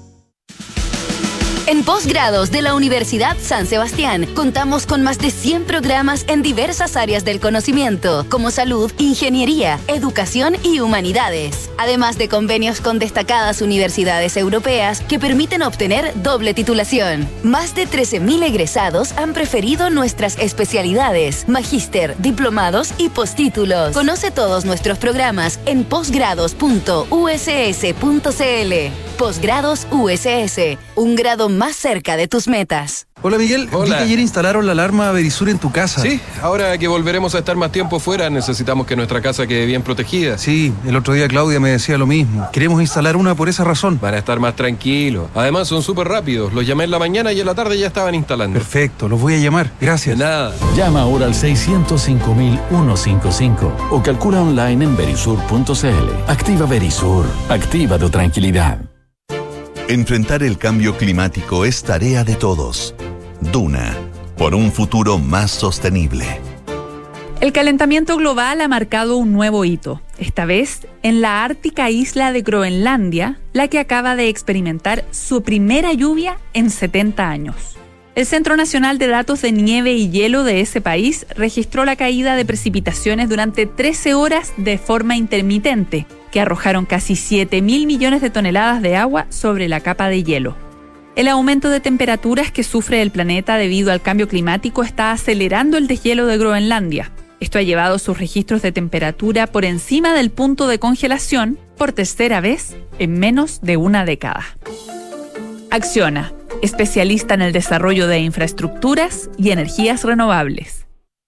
En Posgrados de la Universidad San Sebastián contamos con más de cien programas en diversas áreas del conocimiento, como salud, ingeniería, educación y humanidades. Además de convenios con destacadas universidades europeas que permiten obtener doble titulación. Más de trece mil egresados han preferido nuestras especialidades, magíster, diplomados y postítulos. Conoce todos nuestros programas en posgrados punto u s s punto c l. Posgrados U S S, un grado más más cerca de tus metas. Hola Miguel, Hola. vi que ayer instalaron la alarma Verisur en tu casa. Sí, ahora que volveremos a estar más tiempo fuera, necesitamos que nuestra casa quede bien protegida. Sí, el otro día Claudia me decía lo mismo. Queremos instalar una por esa razón. Para estar más tranquilos. Además son súper rápidos. Los llamé en la mañana y en la tarde ya estaban instalando. Perfecto, los voy a llamar. Gracias. De nada. Llama ahora al seiscientos cinco mil ciento cincuenta y cinco o calcula online en verisur punto c l. Activa Verisur. Activa tu tranquilidad. Enfrentar el cambio climático es tarea de todos. Duna, por un futuro más sostenible. El calentamiento global ha marcado un nuevo hito, esta vez en la ártica isla de Groenlandia, la que acaba de experimentar su primera lluvia en setenta años. El Centro Nacional de Datos de Nieve y Hielo de ese país registró la caída de precipitaciones durante trece horas de forma intermitente, que arrojaron casi siete mil millones de toneladas de agua sobre la capa de hielo. El aumento de temperaturas que sufre el planeta debido al cambio climático está acelerando el deshielo de Groenlandia. Esto ha llevado sus registros de temperatura por encima del punto de congelación por tercera vez en menos de una década. Acciona, especialista en el desarrollo de infraestructuras y energías renovables.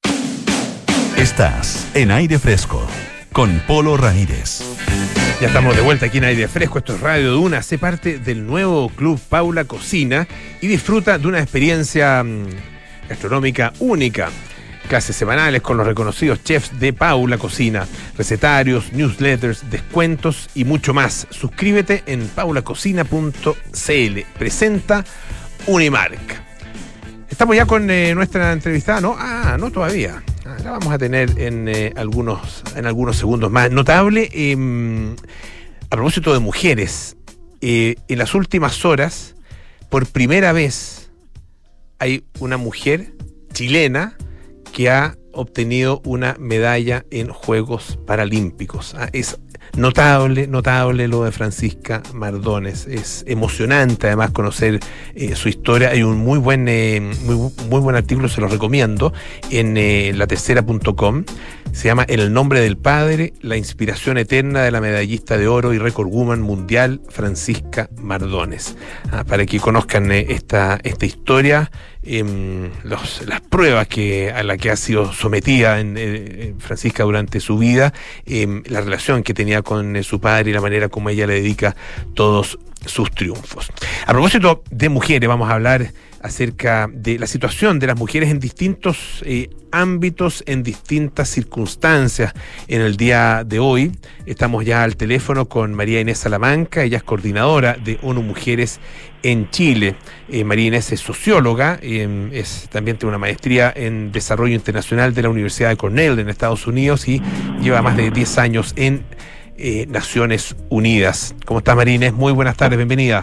Estás en Aire Fresco con Polo Ramírez. Ya estamos de vuelta aquí en Aire Fresco. Esto es Radio Duna. Hace parte del nuevo Club Paula Cocina y disfruta de una experiencia mmm, gastronómica única. Clases semanales con los reconocidos chefs de Paula Cocina, recetarios, newsletters, descuentos y mucho más. Suscríbete en paula cocina punto c l. Presenta Unimark. Estamos ya con eh, nuestra entrevistada, ¿no? Ah, no todavía. Ah, la vamos a tener en, eh, algunos, en algunos segundos más. Notable, eh, a propósito de mujeres, eh, en las últimas horas, por primera vez, hay una mujer chilena que ha obtenido una medalla en Juegos Paralímpicos. Ah, es notable, notable lo de Francisca Mardones. Es emocionante además conocer eh, su historia. Hay un muy buen eh, muy, muy buen artículo, se lo recomiendo, en eh, la tercera punto com. Se llama En el nombre del padre, la inspiración eterna de la medallista de oro y récord woman mundial Francisca Mardones. Ah, para que conozcan eh, esta, esta historia, eh, los, las pruebas que, a las que ha sido sometida en, eh, Francisca durante su vida, eh, la relación que tenía con eh, su padre y la manera como ella le dedica todos sus triunfos. A propósito de mujeres, vamos a hablar acerca de la situación de las mujeres en distintos eh, ámbitos, en distintas circunstancias. En el día de hoy estamos ya al teléfono con María Inés Salamanca. Ella es coordinadora de ONU Mujeres en Chile. Eh, María Inés es socióloga, eh, es, también tiene una maestría en Desarrollo Internacional de la Universidad de Cornell en Estados Unidos y lleva más de diez años en eh, Naciones Unidas. ¿Cómo está, María Inés? Muy buenas tardes, bienvenida.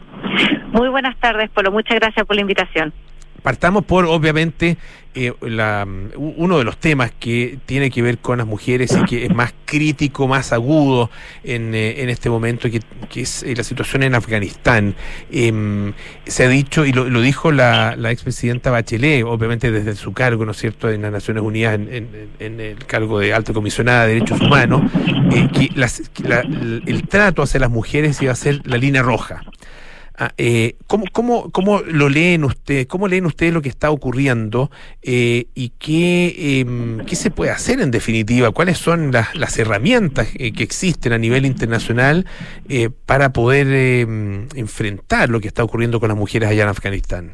Muy buenas tardes, Polo. Muchas gracias por la invitación. Partamos por, obviamente, eh, la, uno de los temas que tiene que ver con las mujeres y que es más crítico, más agudo en, eh, en este momento, que, que es eh, la situación en Afganistán. Eh, se ha dicho, y lo, lo dijo la, la expresidenta Bachelet, obviamente desde su cargo, ¿no es cierto?, en las Naciones Unidas, en, en, en el cargo de alta comisionada de Derechos Humanos, eh, que, las, que la, el trato hacia las mujeres iba a ser la línea roja. Ah, eh, ¿cómo, cómo, ¿Cómo lo leen ustedes? ¿Cómo leen ustedes lo que está ocurriendo? Eh, ¿Y qué, eh, qué se puede hacer en definitiva? ¿Cuáles son las, las herramientas eh, que existen a nivel internacional eh, para poder eh, enfrentar lo que está ocurriendo con las mujeres allá en Afganistán?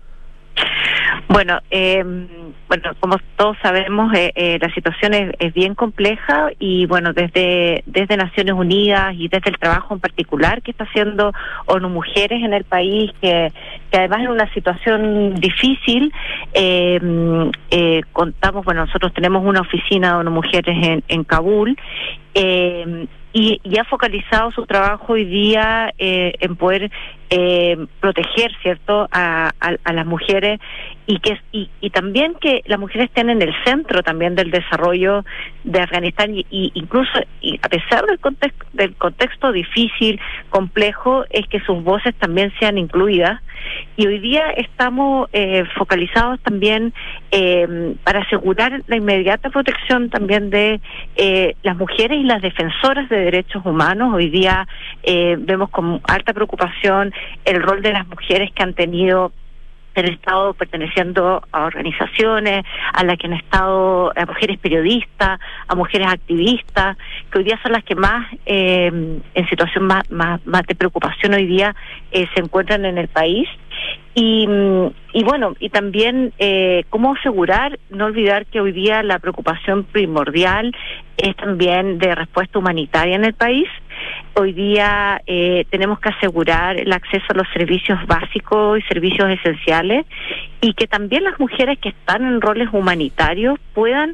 Bueno, eh, bueno, como todos sabemos, eh, eh, la situación es, es bien compleja y bueno, desde desde Naciones Unidas y desde el trabajo en particular que está haciendo ONU Mujeres en el país, que, que además es una situación difícil, eh, eh, contamos, bueno, nosotros tenemos una oficina de ONU Mujeres en, en Kabul, eh, y, y ha focalizado su trabajo hoy día eh, en poder eh, proteger, ¿cierto?, a, a, a las mujeres y que y, y también que las mujeres estén en el centro también del desarrollo de Afganistán y, y incluso y a pesar del contexto del contexto difícil, complejo, es que sus voces también sean incluidas. Y hoy día estamos eh, focalizados también eh, para asegurar la inmediata protección también de eh, las mujeres y las defensoras de derechos humanos. Hoy día eh, vemos con alta preocupación el rol de las mujeres que han tenido han estado perteneciendo a organizaciones, a las que han estado, a mujeres periodistas, a mujeres activistas, que hoy día son las que más, eh, en situación más, más, más de preocupación hoy día, eh, se encuentran en el país. Y, y bueno, y también eh, cómo asegurar, no olvidar que hoy día la preocupación primordial es también de respuesta humanitaria en el país. Hoy día eh, tenemos que asegurar el acceso a los servicios básicos y servicios esenciales, y que también las mujeres que están en roles humanitarios puedan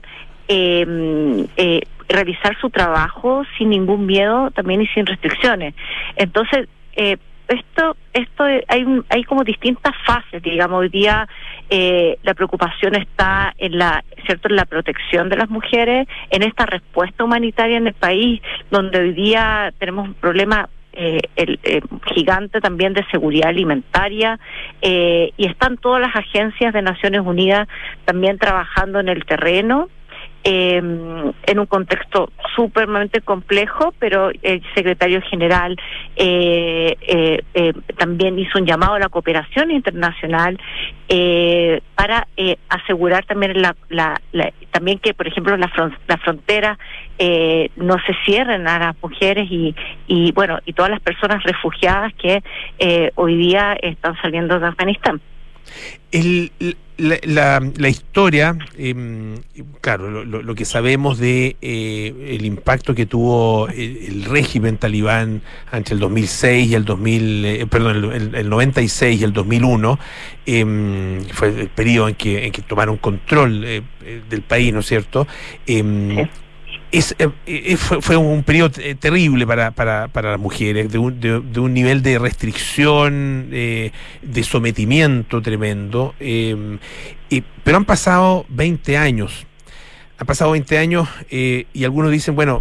eh, eh, realizar su trabajo sin ningún miedo también y sin restricciones. Entonces, eh, esto esto hay un, hay como distintas fases, digamos. Hoy día eh, la preocupación está en la cierto en la protección de las mujeres, en esta respuesta humanitaria en el país, donde hoy día tenemos un problema eh, el, eh, gigante también de seguridad alimentaria, eh, y están todas las agencias de Naciones Unidas también trabajando en el terreno. Eh, en un contexto sumamente complejo, pero el secretario general eh, eh, eh, también hizo un llamado a la cooperación internacional eh, para eh, asegurar también la, la, la también que, por ejemplo, la, fron la frontera eh, no se cierren a las mujeres y, y bueno, y todas las personas refugiadas que eh, hoy día están saliendo de Afganistán. El, la, la, la historia, eh, claro, lo, lo, lo que sabemos de eh, el impacto que tuvo el, el régimen talibán entre el dos mil seis y el dos mil, eh, perdón, el, el noventa y seis y el dos mil uno, eh, fue el periodo en que en que tomaron control eh, del país, ¿no es cierto? Eh, sí. Es, eh, fue, fue un periodo terrible para, para, para las mujeres, de un, de, de un nivel de restricción, eh, de sometimiento tremendo, eh, eh, pero han pasado veinte años, han pasado veinte años eh, y algunos dicen, bueno,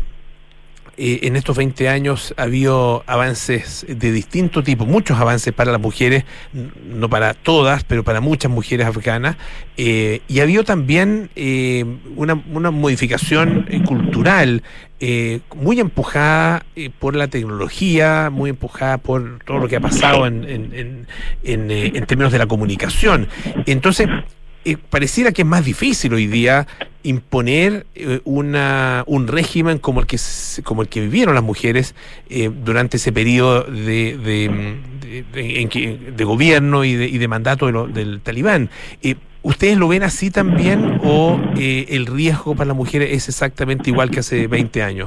Eh, en estos veinte años ha habido avances de distinto tipo, muchos avances para las mujeres, no para todas, pero para muchas mujeres afganas, eh, y ha habido también eh, una, una modificación eh, cultural eh, muy empujada eh, por la tecnología, muy empujada por todo lo que ha pasado en, en, en, en, eh, en términos de la comunicación. Entonces, Eh, pareciera que es más difícil hoy día imponer eh, una un régimen como el que como el que vivieron las mujeres eh, durante ese periodo de de, de, de, en que, de gobierno y de, y de mandato de lo, del talibán. Eh, ¿Ustedes lo ven así también o eh, el riesgo para las mujeres es exactamente igual que hace veinte años?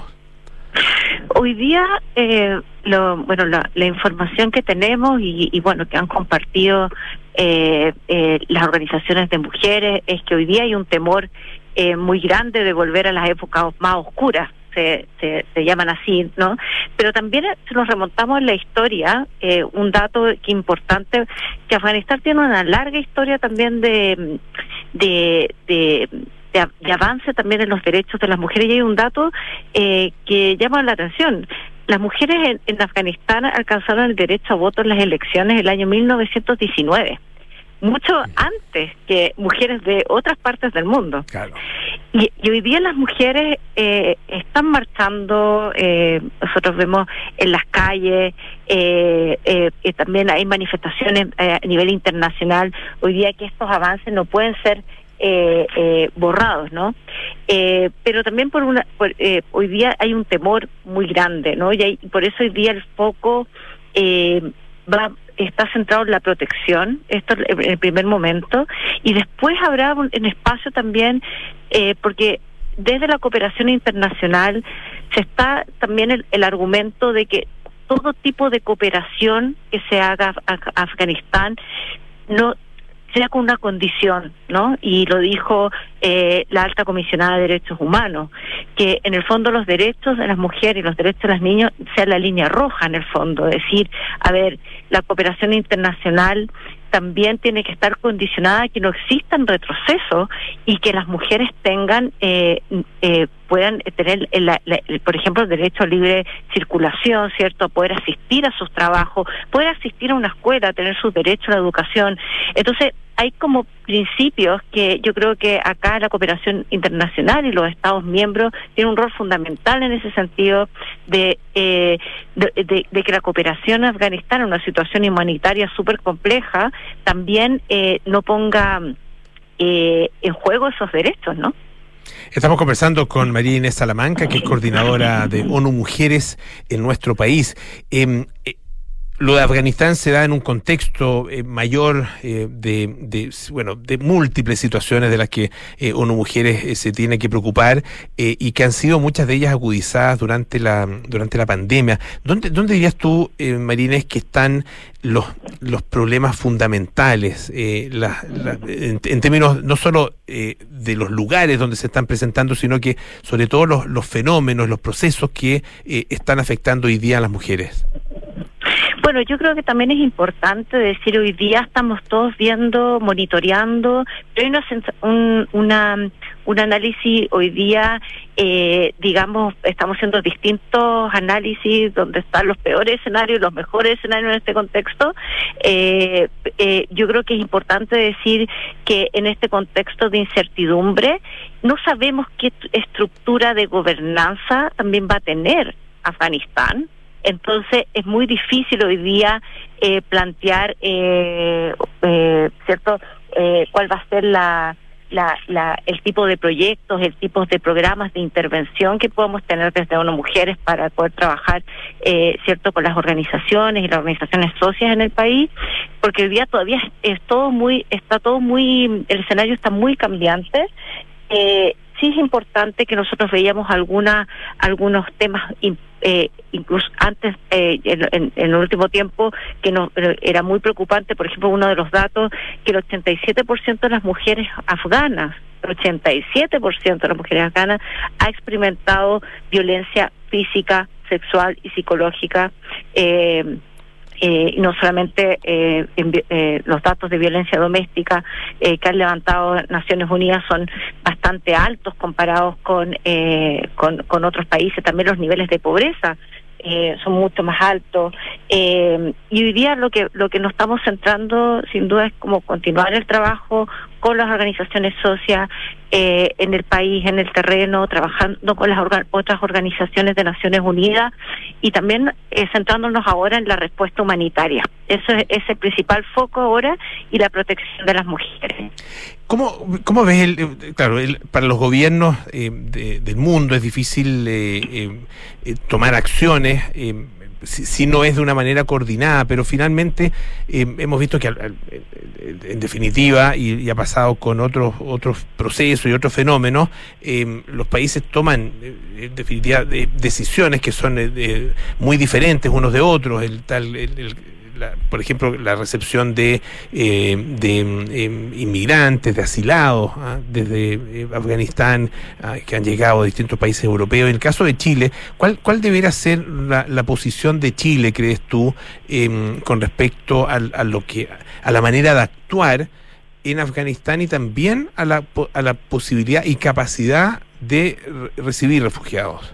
Hoy día, eh, lo, bueno, la, la información que tenemos y, y bueno, que han compartido eh, eh, las organizaciones de mujeres es que hoy día hay un temor eh, muy grande de volver a las épocas más oscuras, se, se, se llaman así, ¿no? Pero también si nos remontamos en la historia, eh, un dato que importante, que Afganistán tiene una larga historia también de de, de De, de avance también en los derechos de las mujeres, y hay un dato eh, que llama la atención. Las mujeres en, en Afganistán alcanzaron el derecho a voto en las elecciones el año mil novecientos diecinueve, mucho antes que mujeres de otras partes del mundo. Claro. Y, y hoy día las mujeres eh, están marchando, eh, nosotros vemos en las calles, eh, eh, eh, también hay manifestaciones eh, a nivel internacional, hoy día que estos avances no pueden ser Eh, eh, borrados, ¿no? Eh, pero también por una, por, eh, hoy día hay un temor muy grande, ¿no? Y hay, por eso hoy día el foco eh, va está centrado en la protección, esto en el primer momento, y después habrá un, un espacio también, eh, porque desde la cooperación internacional se está también el, el argumento de que todo tipo de cooperación que se haga a, a Afganistán no sea con una condición, ¿no? Y lo dijo eh, la alta comisionada de derechos humanos, que en el fondo los derechos de las mujeres y los derechos de los niños sean la línea roja en el fondo, es decir, a ver, la cooperación internacional también tiene que estar condicionada a que no existan retrocesos y que las mujeres tengan eh, eh, puedan tener, la, la, por ejemplo, el derecho a libre circulación, ¿cierto? Poder asistir a sus trabajos, poder asistir a una escuela, tener sus derechos a la educación. Entonces, hay como principios que yo creo que acá la cooperación internacional y los Estados miembros tienen un rol fundamental en ese sentido de, eh, de, de, de que la cooperación en Afganistán, en una situación humanitaria súper compleja, también eh, no ponga eh, en juego esos derechos, ¿no? Estamos conversando con María Inés Salamanca, que es coordinadora de ONU Mujeres en nuestro país. Eh, eh, Lo de Afganistán se da en un contexto eh, mayor eh, de, de, bueno, de múltiples situaciones de las que eh, ONU Mujeres eh, se tiene que preocupar eh, y que han sido muchas de ellas agudizadas durante la durante la pandemia. ¿Dónde, dónde dirías tú, eh, María Inés, que están los los problemas fundamentales eh, la, la, en, en términos no solo eh, de los lugares donde se están presentando, sino que sobre todo los, los fenómenos, los procesos que eh, están afectando hoy día a las mujeres? Bueno, yo creo que también es importante decir, hoy día estamos todos viendo, monitoreando, pero hay una, un, una, un análisis hoy día, eh, digamos, estamos haciendo distintos análisis donde están los peores escenarios y los mejores escenarios en este contexto. Eh, eh, yo creo que es importante decir que en este contexto de incertidumbre no sabemos qué estructura de gobernanza también va a tener Afganistán. Entonces es muy difícil hoy día eh, plantear, eh, eh, cierto, eh, cuál va a ser la, la, la, el tipo de proyectos, el tipo de programas de intervención que podemos tener desde ONU Mujeres para poder trabajar, eh, cierto, con las organizaciones y las organizaciones socias en el país, porque hoy día todavía es, es todo muy, está todo muy, el escenario está muy cambiante. Eh, sí es importante que nosotros veíamos alguna, algunos temas importantes. Eh, incluso antes, eh, en, en, en el último tiempo, que no, era muy preocupante, por ejemplo, uno de los datos, que el ochenta y siete por ciento de las mujeres afganas, el ochenta y siete por ciento de las mujeres afganas ha experimentado violencia física, sexual y psicológica. Eh, Eh, y no solamente eh, en, eh, los datos de violencia doméstica eh, que han levantado Naciones Unidas son bastante altos comparados con, eh, con con otros países. También los niveles de pobreza eh, son mucho más altos, eh, y hoy día lo que lo que nos estamos centrando sin duda es como continuar el trabajo con las organizaciones socias eh, en el país, en el terreno, trabajando con las orga- otras organizaciones de Naciones Unidas y también eh, centrándonos ahora en la respuesta humanitaria. Eso es, es el principal foco ahora, y la protección de las mujeres. ¿Cómo, cómo ves el, claro, el, para los gobiernos eh, de, del mundo es difícil eh, eh, eh, tomar acciones eh, si, si no es de una manera coordinada, pero finalmente eh, hemos visto que al, al, en definitiva, y, y ha pasado con otros otros procesos y otros fenómenos, eh, los países toman en definitiva de, decisiones que son eh, de, muy diferentes unos de otros, el tal el, el La, por ejemplo, la recepción de eh, de eh, inmigrantes, de asilados, ¿ah? desde eh, Afganistán, ¿ah? que han llegado a distintos países europeos. En el caso de Chile, ¿cuál cuál debería ser la, la posición de Chile, crees tú, eh, con respecto a, a lo que a la manera de actuar en Afganistán y también a la a la posibilidad y capacidad de re- recibir refugiados?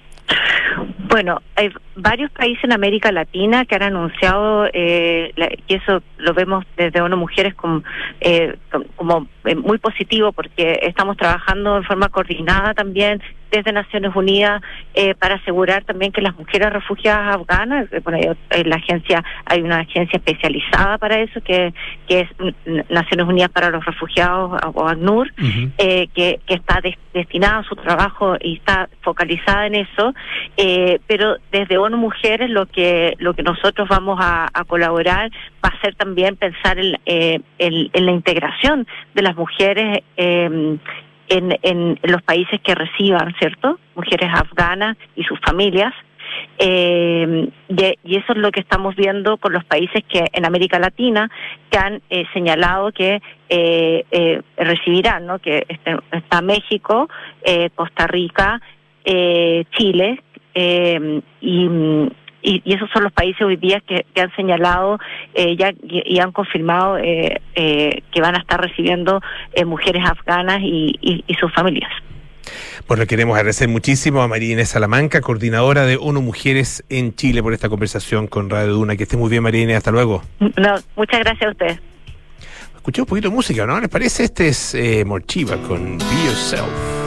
Bueno, hay varios países en América Latina que han anunciado, eh, la, y eso lo vemos desde ONU Mujeres como, eh, como eh, muy positivo, porque estamos trabajando en forma coordinada también desde Naciones Unidas eh, para asegurar también que las mujeres refugiadas afganas, eh, bueno, hay, la agencia, hay una agencia especializada para eso, que, que es Naciones Unidas para los Refugiados, o ACNUR, uh-huh. eh, que, que está des, destinada a su trabajo y está focalizada en eso, eh, pero desde ONU Mujeres lo que lo que nosotros vamos a, a colaborar va a ser también pensar en, eh, en, en la integración de las mujeres eh, En, en los países que reciban, ¿cierto? Mujeres afganas y sus familias. Eh, y, y eso es lo que estamos viendo con los países que en América Latina que han eh, señalado que eh, eh, recibirán, ¿no? Que este, está México, eh, Costa Rica, eh, Chile, eh, y... Y, y esos son los países hoy día que, que han señalado eh, ya y, y han confirmado eh, eh, que van a estar recibiendo eh, mujeres afganas y, y, y sus familias. Bueno, queremos agradecer muchísimo a María Inés Salamanca, coordinadora de ONU Mujeres en Chile, por esta conversación con Radio Duna. Que esté muy bien, María Inés, hasta luego. No, muchas gracias a ustedes. escuchemos un poquito de música, ¿no? ¿Les parece? Este es eh, Morchiva con Be Yourself.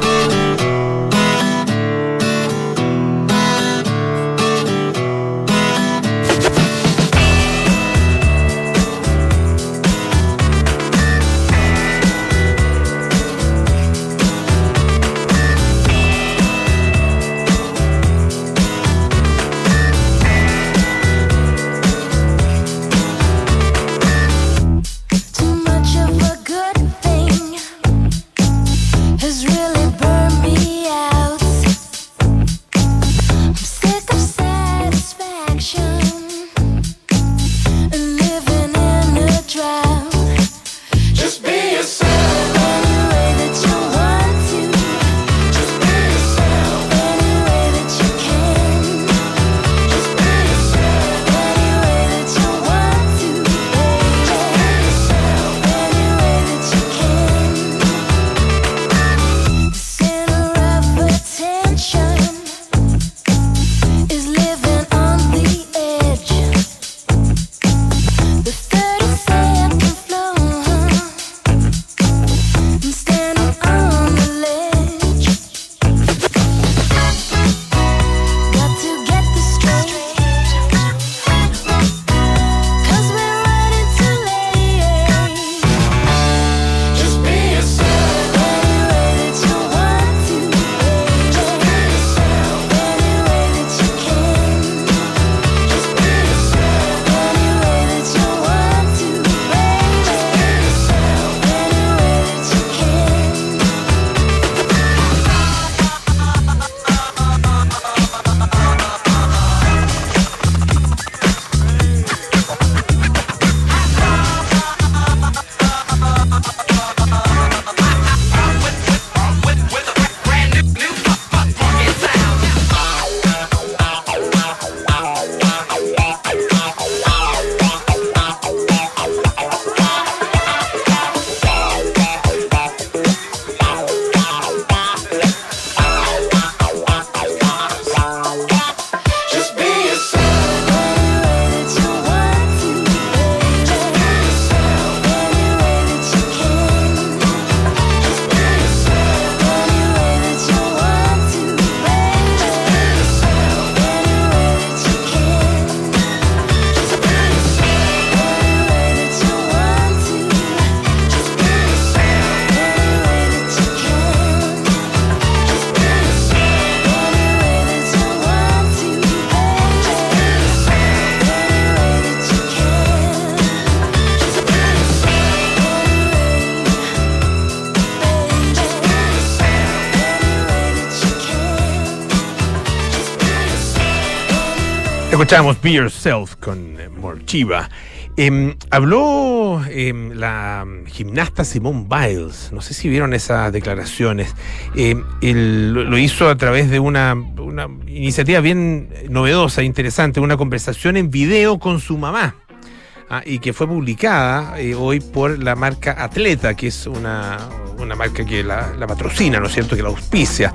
Escuchamos Be Yourself con eh, Morchiva. Eh, habló eh, la gimnasta Simone Biles, no sé si vieron esas declaraciones. Eh, él lo hizo a través de una, una iniciativa bien novedosa, interesante, una conversación en video con su mamá. Ah, y que fue publicada eh, hoy por la marca Atleta, que es una, una marca que la, la patrocina, ¿no es cierto?, que la auspicia.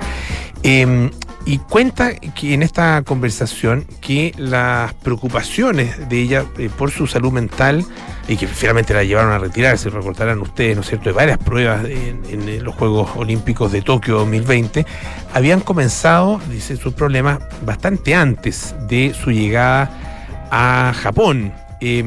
Eh, y cuenta que en esta conversación que las preocupaciones de ella eh, por su salud mental, y que finalmente la llevaron a retirarse, recordarán ustedes, ¿no es cierto?, de varias pruebas en, en los Juegos Olímpicos de Tokio dos mil veinte, habían comenzado, dice, sus problemas bastante antes de su llegada a Japón. Eh,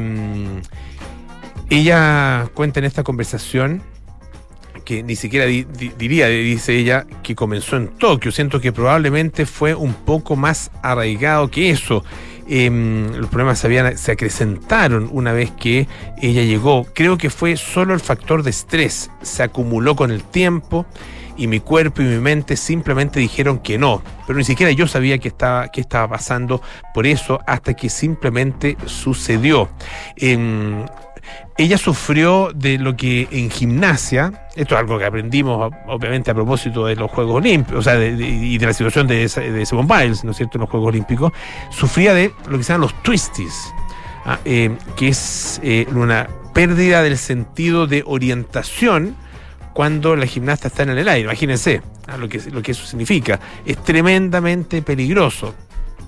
ella cuenta en esta conversación que ni siquiera di, di, diría, dice ella, que comenzó en Tokio. Siento que probablemente fue un poco más arraigado que eso. Eh, los problemas se, habían, se acrecentaron una vez que ella llegó. Creo que fue solo el factor de estrés. Se acumuló con el tiempo y mi cuerpo y mi mente simplemente dijeron que no. Pero ni siquiera yo sabía qué estaba, qué estaba pasando por eso hasta que simplemente sucedió. Eh, Ella sufrió de lo que en gimnasia, esto es algo que aprendimos obviamente a propósito de los Juegos Olímpicos, o sea, de, de, y de la situación de, de Simone Biles, ¿no es cierto?, en los Juegos Olímpicos, sufría de lo que se llaman los twisties, ¿ah? eh, que es eh, una pérdida del sentido de orientación cuando la gimnasta está en el aire. Imagínense, ¿ah? lo que, lo que eso significa. Es tremendamente peligroso.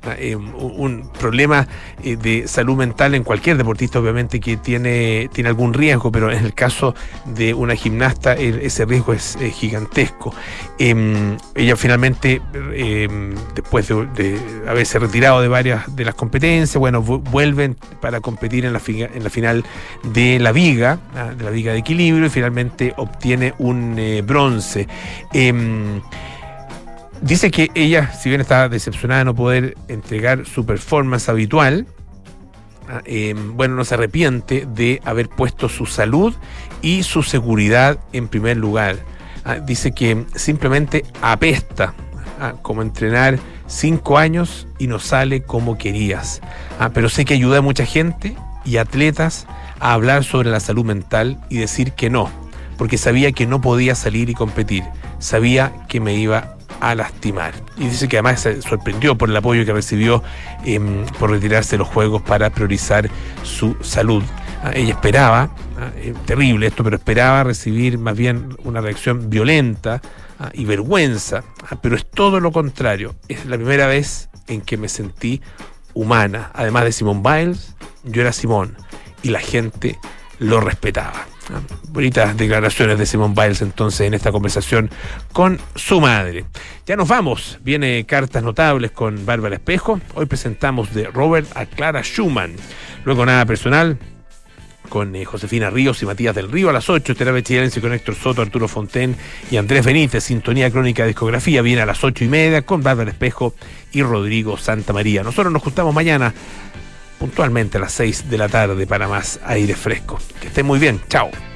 Eh, un, un problema eh, de salud mental en cualquier deportista, obviamente, que tiene, tiene algún riesgo, pero en el caso de una gimnasta el, ese riesgo es eh, gigantesco. Eh, ella finalmente, eh, después de, de haberse retirado de varias de las competencias, bueno, vuelven para competir en la, figa, en la final de la viga, ¿ah? de la viga de equilibrio, y finalmente obtiene un eh, bronce. Eh, Dice que ella, si bien está decepcionada de no poder entregar su performance habitual, eh, bueno, no se arrepiente de haber puesto su salud y su seguridad en primer lugar. Ah, dice que simplemente apesta, ah, como entrenar cinco años y no sale como querías. Ah, pero sé que ayuda a mucha gente y atletas a hablar sobre la salud mental y decir que no, porque sabía que no podía salir y competir, sabía que me iba a lastimar. Y dice que además se sorprendió por el apoyo que recibió eh, por retirarse de los Juegos para priorizar su salud. Ah, ella esperaba, ah, eh, terrible esto, pero esperaba recibir más bien una reacción violenta ah, y vergüenza, ah, pero es todo lo contrario. Es la primera vez en que me sentí humana. Además de Simone Biles, yo era Simone y la gente lo respetaba. Ah, bonitas declaraciones de Simone Biles entonces en esta conversación con su madre. Ya nos vamos, viene Cartas Notables con Bárbara Espejo. Hoy presentamos de Robert a Clara Schumann. Luego Nada Personal con eh, Josefina Ríos y Matías del Río a las ocho. Terapia Chilense con Héctor Soto, Arturo Fonten y Andrés Benítez. Sintonía Crónica Discografía viene a las ocho y media con Bárbara Espejo y Rodrigo Santamaría. Nosotros nos juntamos mañana puntualmente a las seis de la tarde para más aire fresco. Que estén muy bien. Chao.